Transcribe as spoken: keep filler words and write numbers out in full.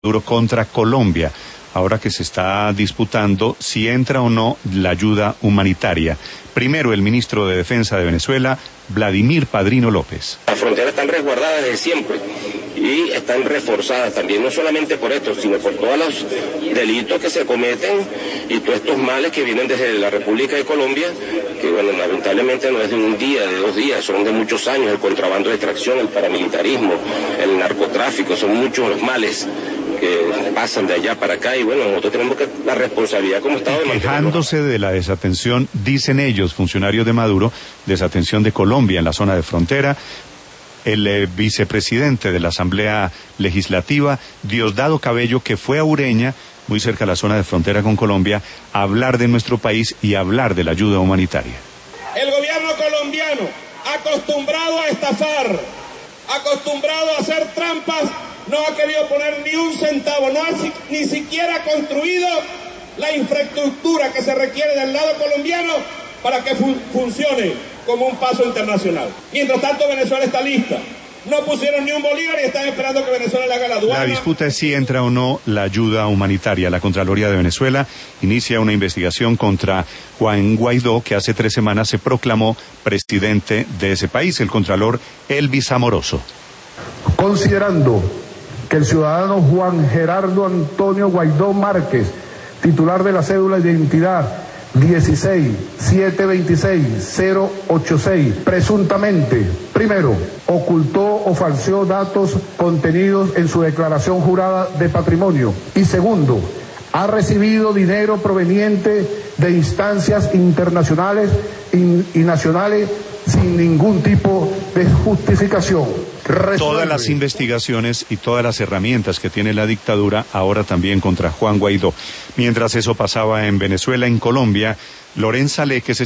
Maduro contra Colombia, ahora que se está disputando si entra o no la ayuda humanitaria. Primero, el ministro de Defensa de Venezuela, Vladimir Padrino López. Las fronteras están resguardadas desde siempre y están reforzadas también, no solamente por esto, sino por todos los delitos que se cometen y todos estos males que vienen desde la República de Colombia, que bueno, lamentablemente no es de un día, de dos días, son de muchos años: el contrabando de extracción, el paramilitarismo, el narcotráfico, son muchos los males que pasan de allá para acá, y bueno, nosotros tenemos que, la responsabilidad como Estado de mantenerlo. Quejándose de la desatención, dicen ellos, funcionarios de Maduro, desatención de Colombia en la zona de frontera. El eh, vicepresidente de la Asamblea Legislativa, Diosdado Cabello, que fue a Ureña, muy cerca de la zona de frontera con Colombia, a hablar de nuestro país y a hablar de la ayuda humanitaria. El gobierno colombiano, acostumbrado a estafar, acostumbrado a hacer trampas, no ha querido poner ni un centavo, no ha ni siquiera construido la infraestructura que se requiere del lado colombiano para que fun- funcione como un paso internacional. Mientras tanto, Venezuela está lista. No pusieron ni un bolívar y están esperando que Venezuela le haga la aduana. La disputa es si entra o no la ayuda humanitaria. La Contraloría de Venezuela inicia una investigación contra Juan Guaidó, que hace tres semanas se proclamó presidente de ese país. El contralor Elvis Amoroso. Considerando que el ciudadano Juan Gerardo Antonio Guaidó Márquez, titular de la cédula de identidad dieciséis siete veintiséis cero ochenta y seis, presuntamente, primero, ocultó o falseó datos contenidos en su declaración jurada de patrimonio, y segundo, ha recibido dinero proveniente de instancias internacionales y nacionales sin ningún tipo de justificación. Resuelve. Todas las investigaciones y todas las herramientas que tiene la dictadura ahora también contra Juan Guaidó. Mientras eso pasaba en Venezuela, en Colombia, Lorenza Leque se